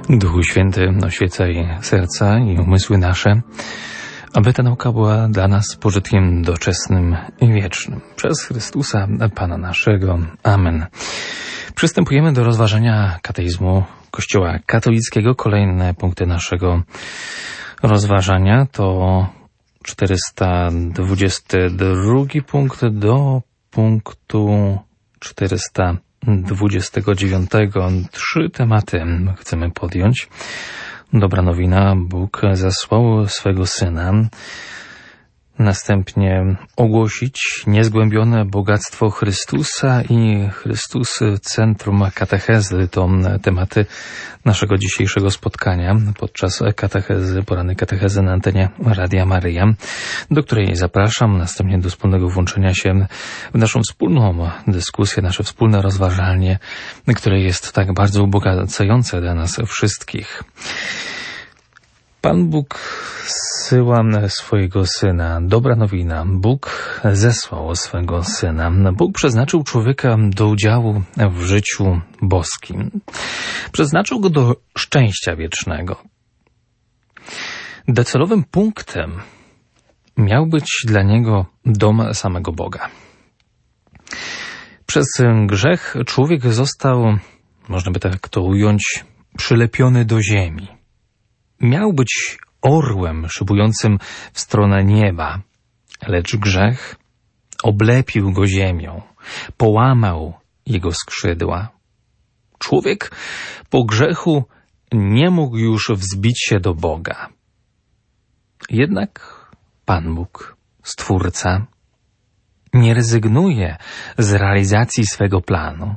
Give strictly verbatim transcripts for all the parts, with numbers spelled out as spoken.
Duchu Święty, oświecaj serca i umysły nasze, aby ta nauka była dla nas pożytkiem doczesnym i wiecznym. Przez Chrystusa, Pana naszego. Amen. Przystępujemy do rozważania kateizmu Kościoła katolickiego. Kolejne punkty naszego rozważania to czterysta dwudziesty drugi punkt do punktu czterysta dwudziestego dziewiątego. Trzy tematy chcemy podjąć. Dobra nowina, Bóg zesłał swego Syna. Następnie ogłosić niezgłębione bogactwo Chrystusa i Chrystus centrum katechezy. To tematy naszego dzisiejszego spotkania podczas katechezy, porannej katechezy na antenie Radia Maryja, do której zapraszam. Następnie do wspólnego włączenia się w naszą wspólną dyskusję, nasze wspólne rozważanie, które jest tak bardzo ubogacające dla nas wszystkich. Pan Bóg zsyła swojego Syna. Dobra nowina. Bóg zesłał swego Syna. Bóg przeznaczył człowieka do udziału w życiu boskim. Przeznaczył go do szczęścia wiecznego. Docelowym punktem miał być dla niego dom samego Boga. Przez grzech człowiek został, można by tak to ująć, przylepiony do ziemi. Miał być orłem szybującym w stronę nieba, lecz grzech oblepił go ziemią, połamał jego skrzydła. Człowiek po grzechu nie mógł już wzbić się do Boga. Jednak Pan Bóg, Stwórca, nie rezygnuje z realizacji swego planu.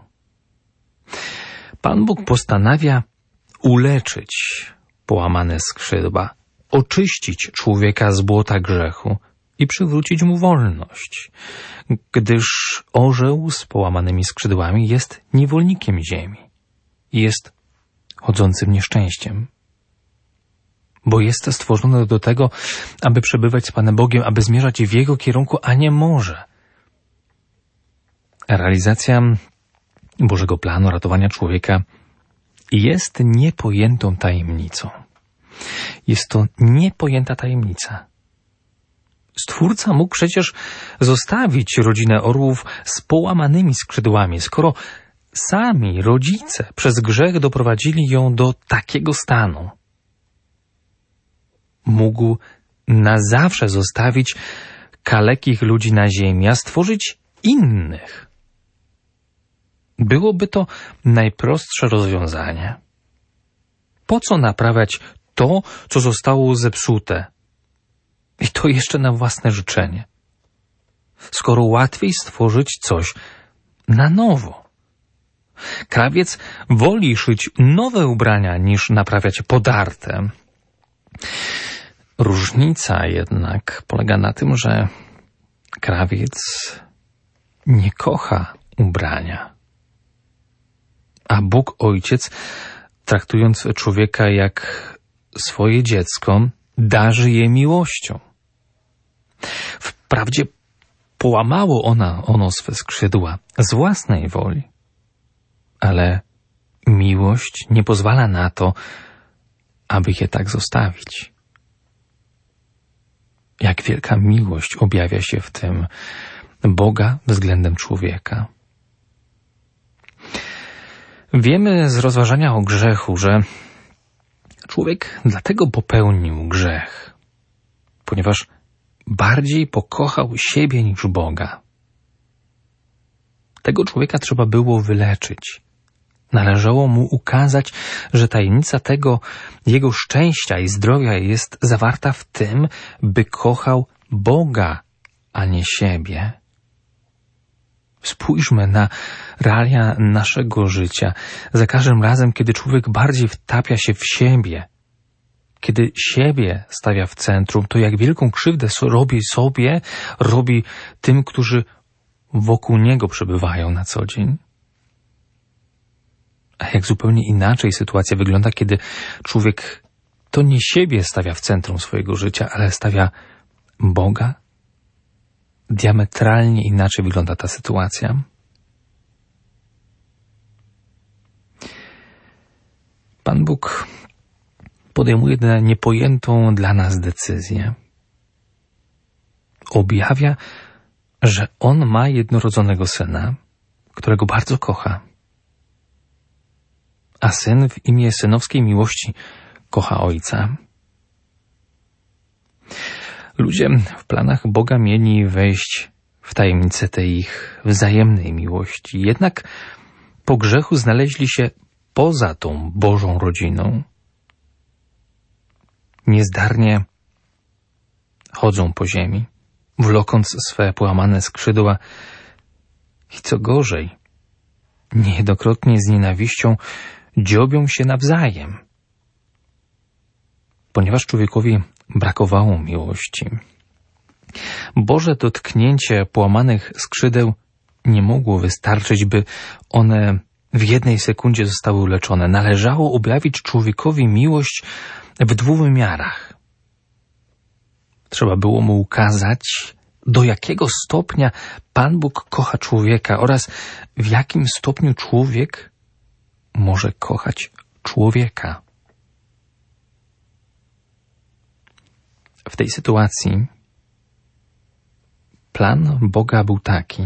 Pan Bóg postanawia uleczyć połamane skrzydła, oczyścić człowieka z błota grzechu i przywrócić mu wolność, gdyż orzeł z połamanymi skrzydłami jest niewolnikiem ziemi i jest chodzącym nieszczęściem, bo jest stworzony do tego, aby przebywać z Panem Bogiem, aby zmierzać w Jego kierunku, a nie może. Realizacja Bożego planu ratowania człowieka jest niepojętą tajemnicą. Jest to niepojęta tajemnica. Stwórca mógł przecież zostawić rodzinę orłów z połamanymi skrzydłami, skoro sami rodzice przez grzech doprowadzili ją do takiego stanu. Mógł na zawsze zostawić kalekich ludzi na ziemi, a stworzyć innych. Byłoby to najprostsze rozwiązanie. Po co naprawiać to, co zostało zepsute? I to jeszcze na własne życzenie. Skoro łatwiej stworzyć coś na nowo. Krawiec woli szyć nowe ubrania, niż naprawiać podarte. Różnica jednak polega na tym, że krawiec nie kocha ubrania. A Bóg Ojciec, traktując człowieka jak swoje dziecko, darzy je miłością. Wprawdzie połamało ona, ono swe skrzydła z własnej woli, ale miłość nie pozwala na to, aby je tak zostawić. Jak wielka miłość objawia się w tym Boga względem człowieka. Wiemy z rozważania o grzechu, że człowiek dlatego popełnił grzech, ponieważ bardziej pokochał siebie niż Boga. Tego człowieka trzeba było wyleczyć. Należało mu ukazać, że tajemnica tego jego szczęścia i zdrowia jest zawarta w tym, by kochał Boga, a nie siebie. Spójrzmy na realia naszego życia. Za każdym razem, kiedy człowiek bardziej wtapia się w siebie, kiedy siebie stawia w centrum, to jak wielką krzywdę robi sobie, robi tym, którzy wokół niego przebywają na co dzień. A jak zupełnie inaczej sytuacja wygląda, kiedy człowiek to nie siebie stawia w centrum swojego życia, ale stawia Boga? Diametralnie inaczej wygląda ta sytuacja. Pan Bóg podejmuje niepojętą dla nas decyzję. Objawia, że On ma jednorodzonego Syna, którego bardzo kocha. A Syn w imię synowskiej miłości kocha Ojca. Ludzie w planach Boga mieli wejść w tajemnicę tej ich wzajemnej miłości. Jednak po grzechu znaleźli się poza tą Bożą rodziną. Niezdarnie chodzą po ziemi, wlokąc swe połamane skrzydła i co gorzej, niejednokrotnie z nienawiścią dziobią się nawzajem, ponieważ człowiekowi brakowało miłości. Boże dotknięcie połamanych skrzydeł nie mogło wystarczyć, by one w jednej sekundzie zostały uleczone. Należało objawić człowiekowi miłość w dwóch wymiarach. Trzeba było mu ukazać, do jakiego stopnia Pan Bóg kocha człowieka oraz w jakim stopniu człowiek może kochać człowieka. W tej sytuacji plan Boga był taki.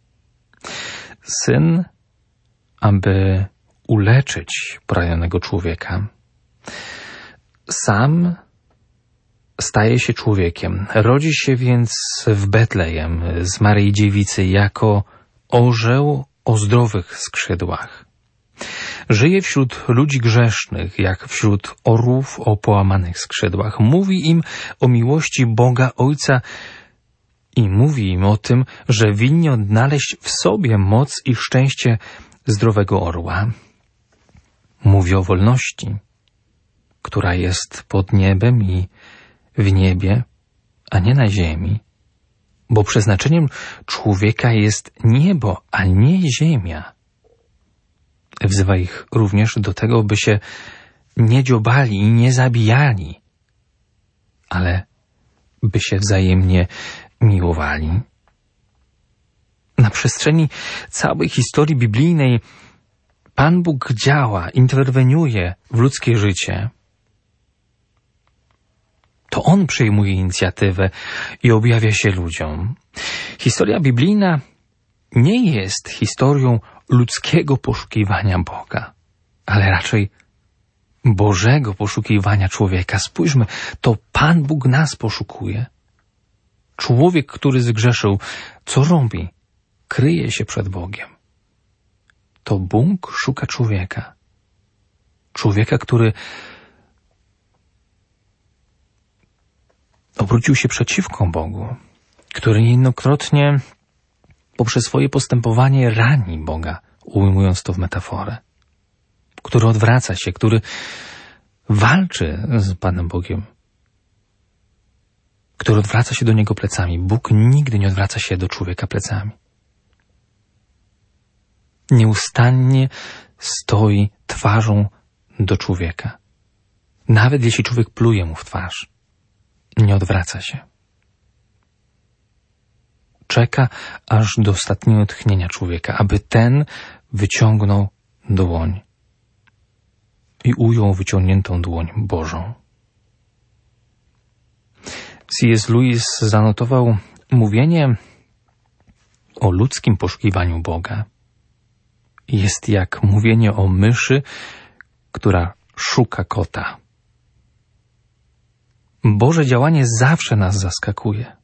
Syn, aby uleczyć poranionego człowieka, sam staje się człowiekiem. Rodzi się więc w Betlejem z Maryi Dziewicy jako orzeł o zdrowych skrzydłach. Żyje wśród ludzi grzesznych, jak wśród orłów o połamanych skrzydłach. Mówi im o miłości Boga Ojca i mówi im o tym, że winni odnaleźć w sobie moc i szczęście zdrowego orła. Mówi o wolności, która jest pod niebem i w niebie, a nie na ziemi, bo przeznaczeniem człowieka jest niebo, a nie ziemia. Wzywa ich również do tego, by się nie dziobali i nie zabijali, ale by się wzajemnie miłowali. Na przestrzeni całej historii biblijnej Pan Bóg działa, interweniuje w ludzkie życie. To On przejmuje inicjatywę i objawia się ludziom. Historia biblijna nie jest historią ludzkiego poszukiwania Boga, ale raczej Bożego poszukiwania człowieka. Spójrzmy, to Pan Bóg nas poszukuje. Człowiek, który zgrzeszył, co robi? Kryje się przed Bogiem. To Bóg szuka człowieka. Człowieka, który obrócił się przeciwko Bogu, który niejednokrotnie poprzez swoje postępowanie rani Boga, ujmując to w metaforę, który odwraca się, który walczy z Panem Bogiem, który odwraca się do Niego plecami. Bóg nigdy nie odwraca się do człowieka plecami. Nieustannie stoi twarzą do człowieka. Nawet jeśli człowiek pluje mu w twarz, nie odwraca się. Czeka aż do ostatniego tchnienia człowieka, aby ten wyciągnął dłoń i ujął wyciągniętą dłoń Bożą. C S Lewis zanotował: mówienie o ludzkim poszukiwaniu Boga jest jak mówienie o myszy, która szuka kota. Boże działanie zawsze nas zaskakuje.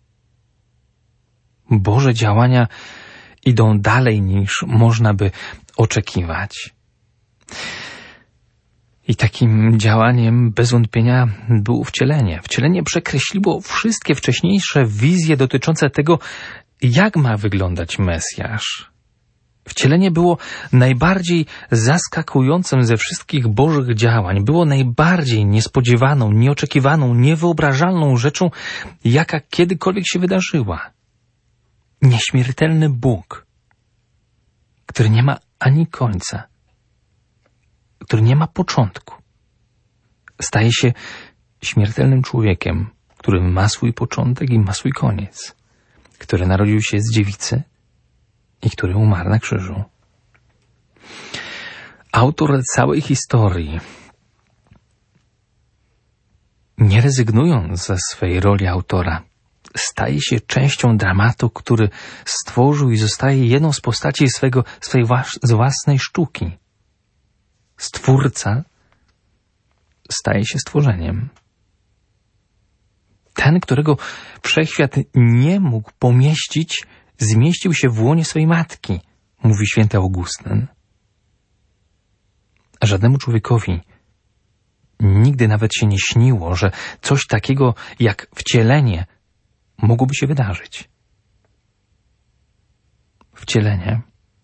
Boże działania idą dalej niż można by oczekiwać. I takim działaniem bez wątpienia było wcielenie. Wcielenie przekreśliło wszystkie wcześniejsze wizje dotyczące tego, jak ma wyglądać Mesjasz. Wcielenie było najbardziej zaskakującym ze wszystkich Bożych działań. Było najbardziej niespodziewaną, nieoczekiwaną, niewyobrażalną rzeczą, jaka kiedykolwiek się wydarzyła. Nieśmiertelny Bóg, który nie ma ani końca, który nie ma początku, staje się śmiertelnym człowiekiem, który ma swój początek i ma swój koniec, który narodził się z dziewicy i który umarł na krzyżu. Autor całej historii nie rezygnując ze swej roli autora, staje się częścią dramatu, który stworzył i zostaje jedną z postaci swego, swojej z własnej sztuki. Stwórca staje się stworzeniem. Ten, którego wszechświat nie mógł pomieścić, zmieścił się w łonie swojej matki, mówi święty Augustyn. Żadnemu człowiekowi nigdy nawet się nie śniło, że coś takiego jak wcielenie mogłoby się wydarzyć. Wcielenie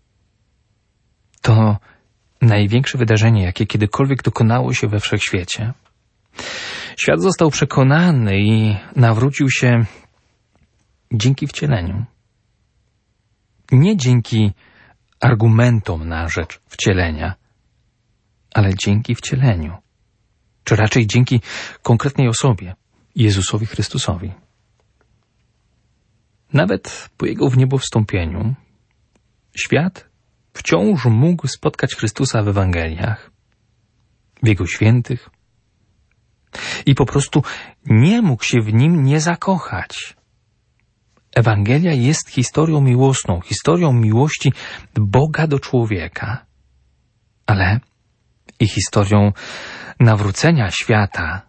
to największe wydarzenie, jakie kiedykolwiek dokonało się we wszechświecie. Świat został przekonany i nawrócił się dzięki wcieleniu. Nie dzięki argumentom na rzecz wcielenia, ale dzięki wcieleniu, czy raczej dzięki konkretnej osobie, Jezusowi Chrystusowi. Nawet po Jego wniebowstąpieniu świat wciąż mógł spotkać Chrystusa w Ewangeliach, w Jego świętych i po prostu nie mógł się w Nim nie zakochać. Ewangelia jest historią miłosną, historią miłości Boga do człowieka, ale i historią nawrócenia świata.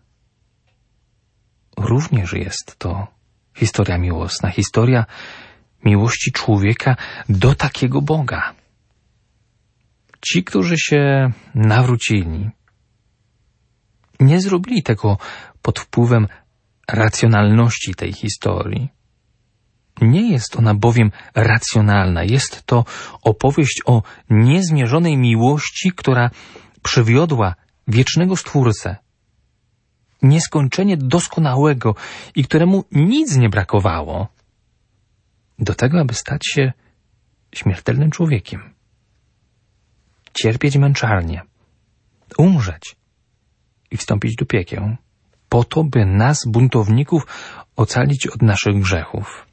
Również jest to historia miłosna, historia miłości człowieka do takiego Boga. Ci, którzy się nawrócili, nie zrobili tego pod wpływem racjonalności tej historii. Nie jest ona bowiem racjonalna. Jest to opowieść o niezmierzonej miłości, która przywiodła wiecznego Stwórcę, nieskończenie doskonałego i któremu nic nie brakowało do tego, aby stać się śmiertelnym człowiekiem, cierpieć męczarnię, umrzeć i wstąpić do piekieł, po to, by nas, buntowników, ocalić od naszych grzechów.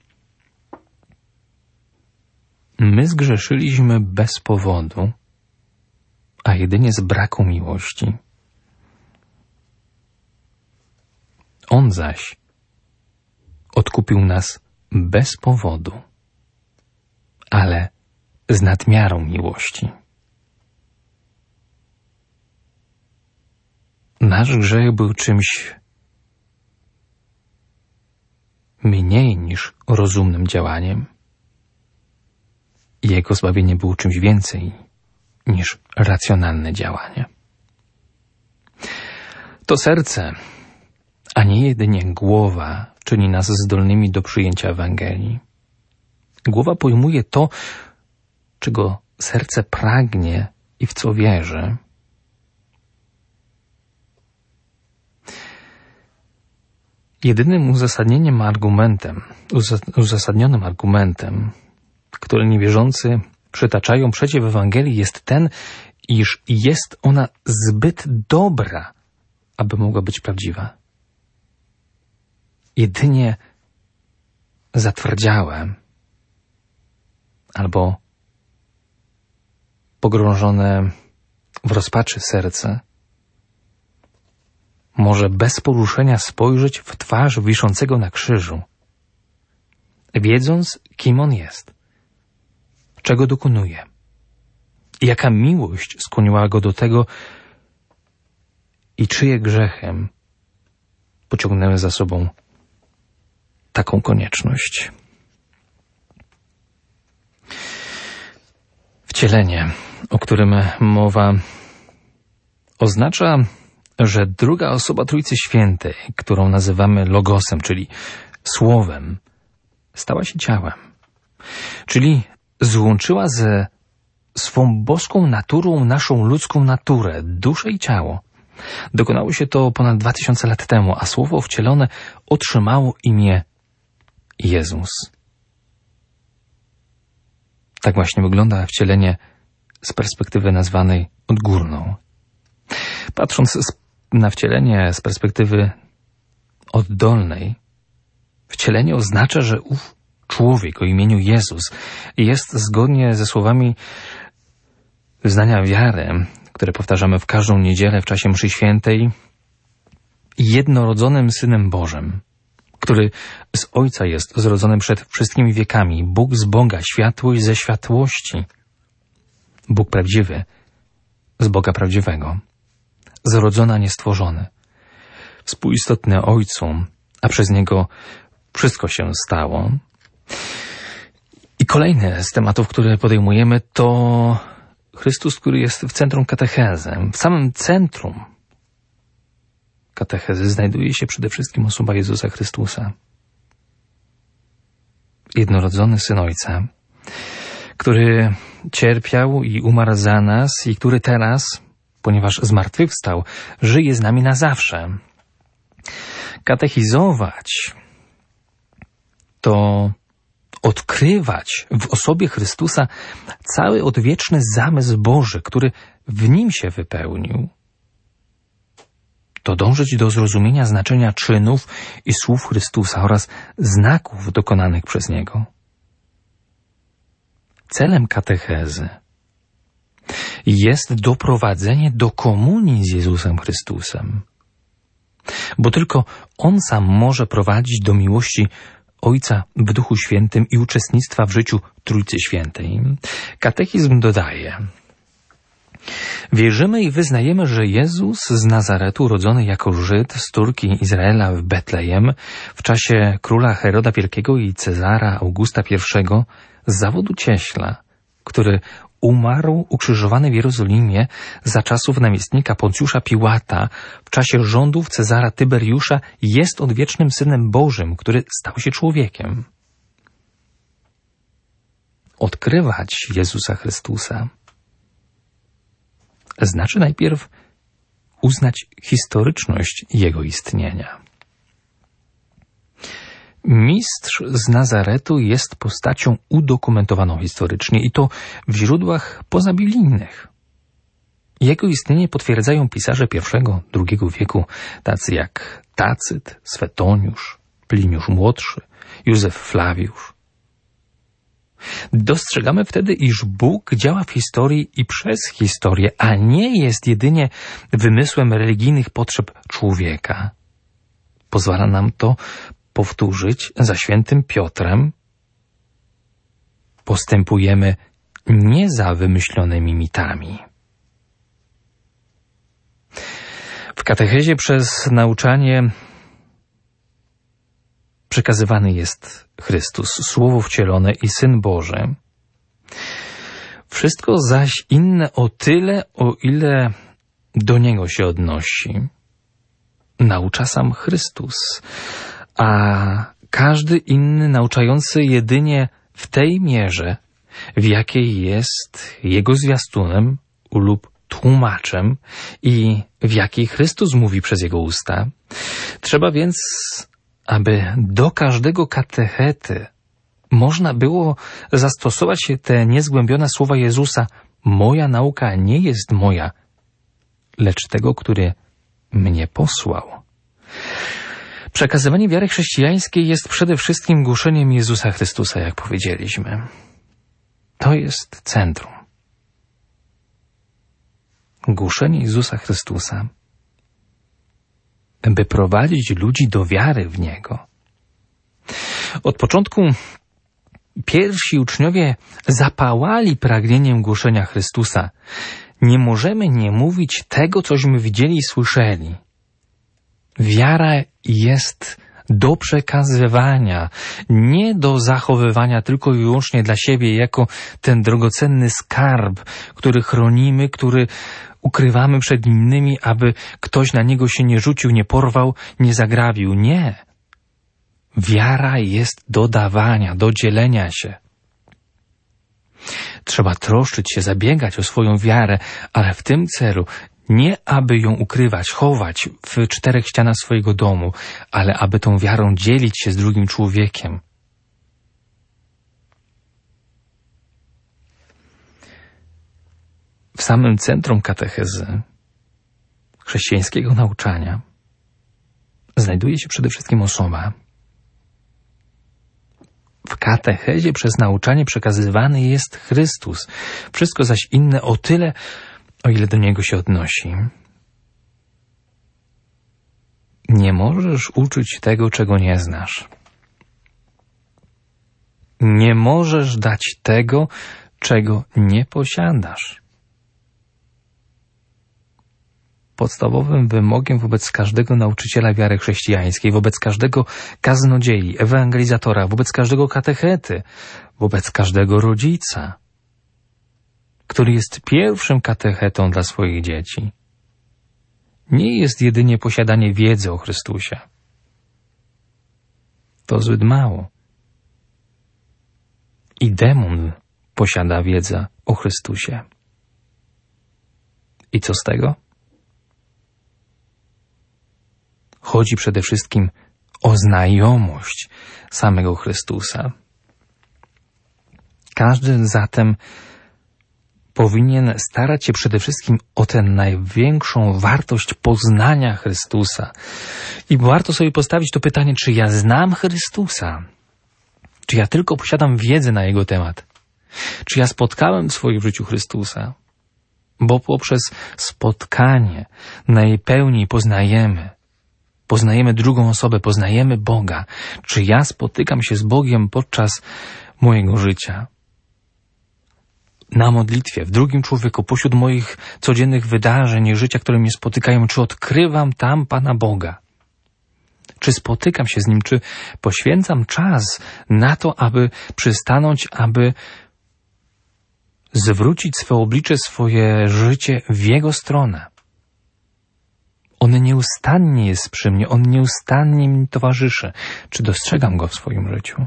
My zgrzeszyliśmy bez powodu, a jedynie z braku miłości. On zaś odkupił nas bez powodu, ale z nadmiarą miłości. Nasz grzech był czymś mniej niż rozumnym działaniem. Jego zbawienie było czymś więcej niż racjonalne działanie. To serce, a nie jedynie głowa, czyni nas zdolnymi do przyjęcia Ewangelii. Głowa pojmuje to, czego serce pragnie i w co wierzy. Jedynym uzasadnieniem argumentem, uzasadnionym argumentem, który niewierzący przytaczają przeciw Ewangelii, jest ten, iż jest ona zbyt dobra, aby mogła być prawdziwa. Jedynie zatwardziałe albo pogrążone w rozpaczy serce może bez poruszenia spojrzeć w twarz wiszącego na krzyżu, wiedząc, kim on jest, czego dokonuje i jaka miłość skłoniła go do tego i czyje grzechem pociągnęły za sobą taką konieczność. Wcielenie, o którym mowa, oznacza, że druga osoba Trójcy Świętej, którą nazywamy Logosem, czyli Słowem, stała się ciałem. Czyli złączyła ze swą boską naturą naszą ludzką naturę, duszę i ciało. Dokonało się to ponad dwa tysiące lat temu, a Słowo wcielone otrzymało imię Jezus. Tak właśnie wygląda wcielenie z perspektywy nazwanej odgórną. Patrząc na wcielenie z perspektywy oddolnej, wcielenie oznacza, że ów człowiek o imieniu Jezus jest zgodnie ze słowami wyznania wiary, które powtarzamy w każdą niedzielę w czasie mszy świętej, jednorodzonym Synem Bożym, który z Ojca jest zrodzony przed wszystkimi wiekami, Bóg z Boga, światłość ze światłości, Bóg prawdziwy z Boga prawdziwego, zrodzony, a nie stworzony, współistotny Ojcu, a przez Niego wszystko się stało. I kolejny z tematów, które podejmujemy, to Chrystus, który jest w centrum katechezy. W samym centrum katechezy znajduje się przede wszystkim osoba Jezusa Chrystusa. Jednorodzony Syn Ojca, który cierpiał i umarł za nas i który teraz, ponieważ zmartwychwstał, żyje z nami na zawsze. Katechizować to odkrywać w osobie Chrystusa cały odwieczny zamysł Boży, który w Nim się wypełnił. To dążyć do zrozumienia znaczenia czynów i słów Chrystusa oraz znaków dokonanych przez Niego. Celem katechezy jest doprowadzenie do komunii z Jezusem Chrystusem, bo tylko On sam może prowadzić do miłości Ojca w Duchu Świętym i uczestnictwa w życiu Trójcy Świętej. Katechizm dodaje: wierzymy i wyznajemy, że Jezus z Nazaretu, urodzony jako Żyd z Turki Izraela w Betlejem w czasie króla Heroda Wielkiego i Cezara Augusta pierwszego z zawodu cieśla, który umarł ukrzyżowany w Jerozolimie za czasów namiestnika Poncjusza Piłata w czasie rządów Cezara Tyberiusza, jest odwiecznym Synem Bożym, który stał się człowiekiem. Odkrywać Jezusa Chrystusa znaczy najpierw uznać historyczność Jego istnienia. Mistrz z Nazaretu jest postacią udokumentowaną historycznie i to w źródłach pozabiblijnych. Jego istnienie potwierdzają pisarze pierwszego, drugiego wieku, tacy jak Tacyt, Swetoniusz, Pliniusz Młodszy, Józef Flawiusz. Dostrzegamy wtedy, iż Bóg działa w historii i przez historię, a nie jest jedynie wymysłem religijnych potrzeb człowieka. Pozwala nam to powtórzyć za świętym Piotrem: postępujemy nie za wymyślonymi mitami. W katechezie przez nauczanie przekazywany jest Chrystus, Słowo wcielone i Syn Boży. Wszystko zaś inne o tyle, o ile do Niego się odnosi, naucza sam Chrystus, a każdy inny nauczający jedynie w tej mierze, w jakiej jest Jego zwiastunem lub tłumaczem i w jakiej Chrystus mówi przez Jego usta. Trzeba więc, aby do każdego katechety można było zastosować te niezgłębione słowa Jezusa: moja nauka nie jest moja, lecz tego, który mnie posłał. Przekazywanie wiary chrześcijańskiej jest przede wszystkim głoszeniem Jezusa Chrystusa, jak powiedzieliśmy. To jest centrum. Głoszenie Jezusa Chrystusa, by prowadzić ludzi do wiary w Niego. Od początku pierwsi uczniowie zapałali pragnieniem głoszenia Chrystusa. Nie możemy nie mówić tego, cośmy widzieli i słyszeli. Wiara jest do przekazywania, nie do zachowywania tylko i wyłącznie dla siebie jako ten drogocenny skarb, który chronimy, który ukrywamy przed innymi, aby ktoś na niego się nie rzucił, nie porwał, nie zagrabił. Nie. Wiara jest do dawania, do dzielenia się. Trzeba troszczyć się, zabiegać o swoją wiarę, ale w tym celu nie aby ją ukrywać, chować w czterech ścianach swojego domu, ale aby tą wiarą dzielić się z drugim człowiekiem. W samym centrum katechezy, chrześcijańskiego nauczania, znajduje się przede wszystkim osoba. W katechezie przez nauczanie przekazywany jest Chrystus. Wszystko zaś inne o tyle, o ile do Niego się odnosi. Nie możesz uczyć tego, czego nie znasz. Nie możesz dać tego, czego nie posiadasz. Podstawowym wymogiem wobec każdego nauczyciela wiary chrześcijańskiej, wobec każdego kaznodziei, ewangelizatora, wobec każdego katechety, wobec każdego rodzica, który jest pierwszym katechetą dla swoich dzieci, nie jest jedynie posiadanie wiedzy o Chrystusie. To zbyt mało. I demon posiada wiedzę o Chrystusie. I co z tego? Chodzi przede wszystkim o znajomość samego Chrystusa. Każdy zatem powinien starać się przede wszystkim o tę największą wartość poznania Chrystusa. I warto sobie postawić to pytanie, czy ja znam Chrystusa? Czy ja tylko posiadam wiedzę na Jego temat? Czy ja spotkałem w swoim życiu Chrystusa? Bo poprzez spotkanie najpełniej poznajemy, poznajemy drugą osobę, poznajemy Boga. Czy ja spotykam się z Bogiem podczas mojego życia? Na modlitwie, w drugim człowieku, pośród moich codziennych wydarzeń i życia, które mnie spotykają, czy odkrywam tam Pana Boga? Czy spotykam się z Nim? Czy poświęcam czas na to, aby przystanąć, aby zwrócić swoje oblicze, swoje życie w Jego stronę? On nieustannie jest przy mnie, On nieustannie mi towarzyszy. Czy dostrzegam Go w swoim życiu?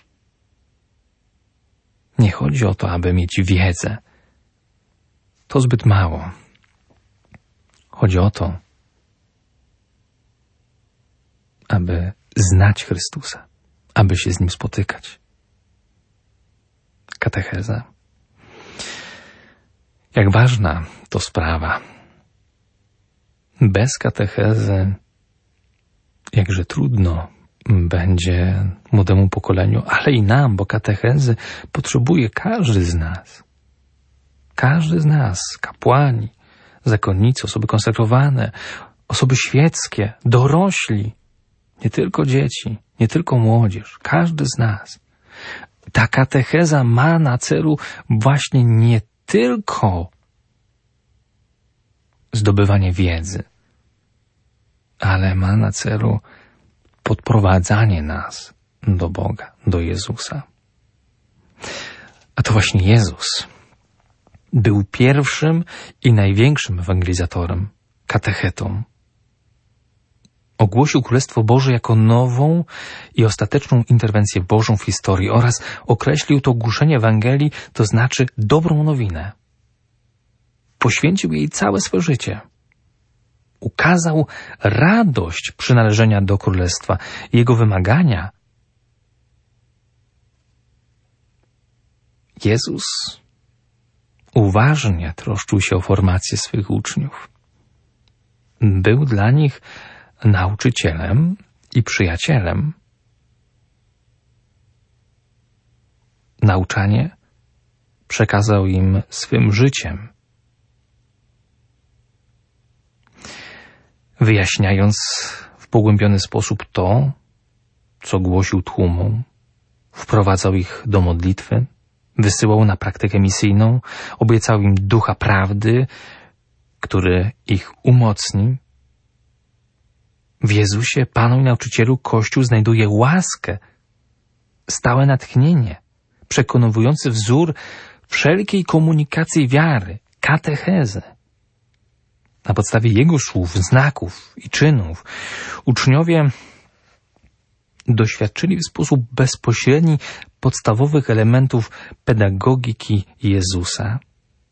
Nie chodzi o to, aby mieć wiedzę. To zbyt mało. Chodzi o to, aby znać Chrystusa, aby się z Nim spotykać. Katecheza. Jak ważna to sprawa. Bez katechezy jakże trudno będzie młodemu pokoleniu, ale i nam, bo katechezy potrzebuje każdy z nas. Każdy z nas, kapłani, zakonnicy, osoby konsekrowane, osoby świeckie, dorośli, nie tylko dzieci, nie tylko młodzież, każdy z nas. Ta katecheza ma na celu właśnie nie tylko zdobywanie wiedzy, ale ma na celu podprowadzanie nas do Boga, do Jezusa. A to właśnie Jezus był pierwszym i największym ewangelizatorem, katechetą. Ogłosił Królestwo Boże jako nową i ostateczną interwencję Bożą w historii oraz określił to głoszenie Ewangelii, to znaczy dobrą nowinę. Poświęcił jej całe swoje życie. Ukazał radość przynależenia do Królestwa i jego wymagania. Jezus uważnie troszczył się o formację swych uczniów. Był dla nich nauczycielem i przyjacielem. Nauczanie przekazał im swym życiem, wyjaśniając w pogłębiony sposób to, co głosił tłumom, wprowadzał ich do modlitwy, wysyłał na praktykę misyjną, obiecał im ducha prawdy, który ich umocni. W Jezusie, Panu i Nauczycielu, Kościół znajduje łaskę, stałe natchnienie, przekonujący wzór wszelkiej komunikacji wiary, katechezę. Na podstawie Jego słów, znaków i czynów uczniowie doświadczyli w sposób bezpośredni podstawowych elementów pedagogiki Jezusa.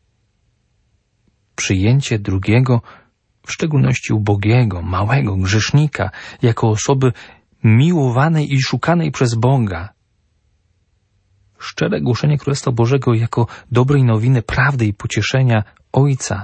Przyjęcie drugiego, w szczególności ubogiego, małego grzesznika, jako osoby miłowanej i szukanej przez Boga. Szczere głoszenie Królestwa Bożego jako dobrej nowiny, prawdy i pocieszenia Ojca.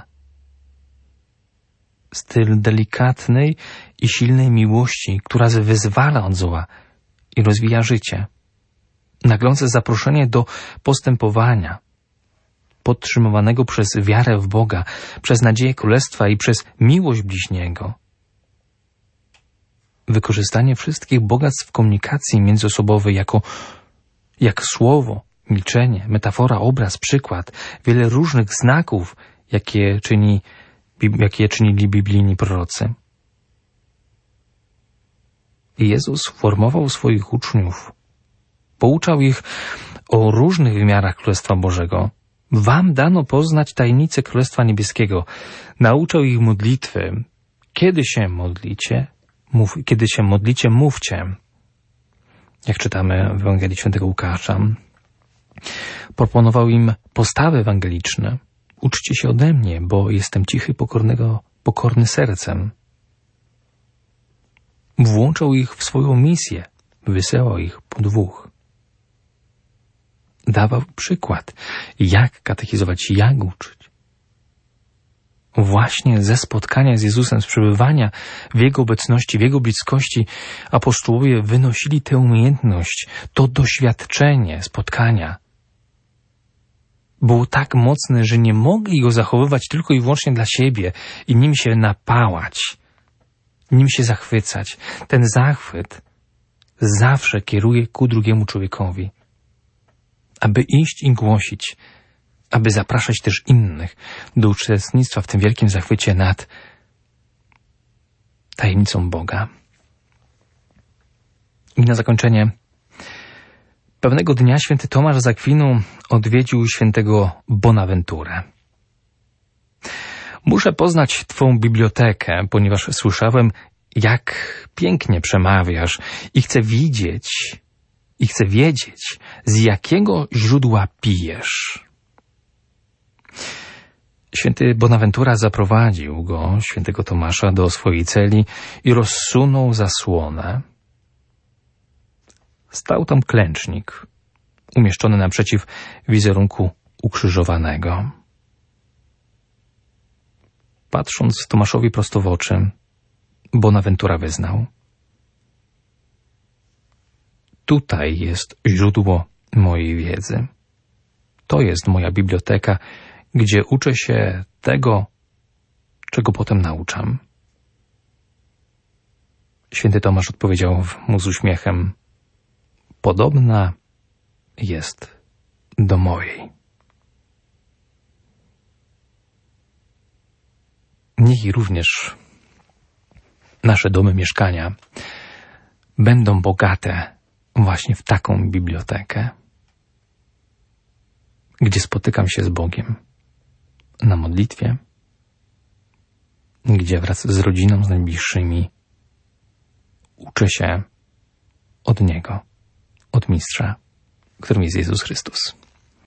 Styl delikatnej i silnej miłości, która wyzwala od zła i rozwija życie. Naglące zaproszenie do postępowania, podtrzymywanego przez wiarę w Boga, przez nadzieję Królestwa i przez miłość bliźniego. wykorzystanie wszystkich bogactw komunikacji międzyosobowej jako jak słowo, milczenie, metafora, obraz, przykład, wiele różnych znaków, jakie, czyni, jakie czynili biblijni prorocy. I Jezus formował swoich uczniów, pouczał ich o różnych wymiarach Królestwa Bożego. Wam dano poznać tajemnicę Królestwa Niebieskiego. Nauczał ich modlitwy. Kiedy się modlicie, mów, kiedy się modlicie, mówcie. Jak czytamy w Ewangelii Świętego Łukasza. Proponował im postawy ewangeliczne. Uczcie się ode mnie, bo jestem cichy, pokornego, pokorny sercem. Włączał ich w swoją misję. Wysyłał ich po dwóch. Dawał przykład, jak katechizować, jak uczyć. Właśnie ze spotkania z Jezusem, z przebywania w Jego obecności, w Jego bliskości apostołowie wynosili tę umiejętność, to doświadczenie spotkania. Było tak mocne, że nie mogli go zachowywać tylko i wyłącznie dla siebie i nim się napałać, nim się zachwycać. Ten zachwyt zawsze kieruje ku drugiemu człowiekowi, aby iść i głosić, aby zapraszać też innych do uczestnictwa w tym wielkim zachwycie nad tajemnicą Boga. I na zakończenie. Pewnego dnia święty Tomasz z Akwinu odwiedził świętego Bonaventurę. Muszę poznać Twą bibliotekę, ponieważ słyszałem, jak pięknie przemawiasz i chcę widzieć, i chcę wiedzieć, z jakiego źródła pijesz. Święty Bonaventura zaprowadził go, świętego Tomasza, do swojej celi i rozsunął zasłonę. Stał tam klęcznik, umieszczony naprzeciw wizerunku ukrzyżowanego. Patrząc Tomaszowi prosto w oczy, Bonaventura wyznał: tutaj jest źródło mojej wiedzy. To jest moja biblioteka, gdzie uczę się tego, czego potem nauczam. Święty Tomasz odpowiedział mu z uśmiechem: podobna jest do mojej. Niech i również nasze domy mieszkania będą bogate właśnie w taką bibliotekę, gdzie spotykam się z Bogiem na modlitwie, gdzie wraz z rodziną, z najbliższymi uczę się od Niego, od Mistrza, którym jest Jezus Chrystus.